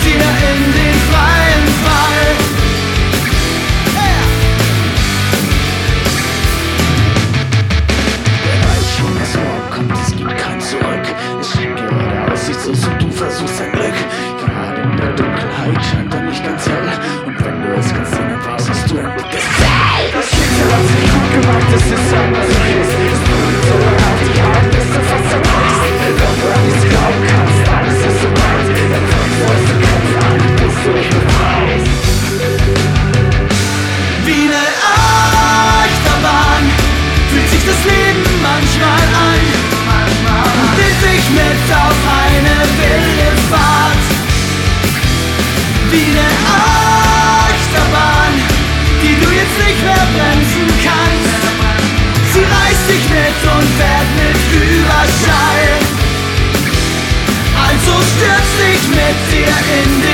dir in den freien Fall. Wer weiß schon, was morgen kommt, es gibt kein Zurück. Es sieht gerade aussichtslos und du versuchst dein Glück. Gerade in der Dunkelheit scheint er nicht ganz hell. Und wenn du es ganz dringend brauchst, hast du ein dickes Zelt. Das Schicksal hat's nicht gut gemacht, es ist ein Masochist. Es prüft so lange auf die Haut, bis du fast zerbrichst. Doch du an nichts glauben kannst, alles ist so weit. Dann fängst du aus dem Kopf an, bis du dich befreist. Wie eine Achterbahn fühlt sich das Leben manchmal an. Nimmt dich mit auf eine wilde Fahrt. Wie eine Achterbahn, die du jetzt nicht mehr bremsen kannst. Sie reißt dich mit und fährt mit Überschall. Also stürz dich mit dir in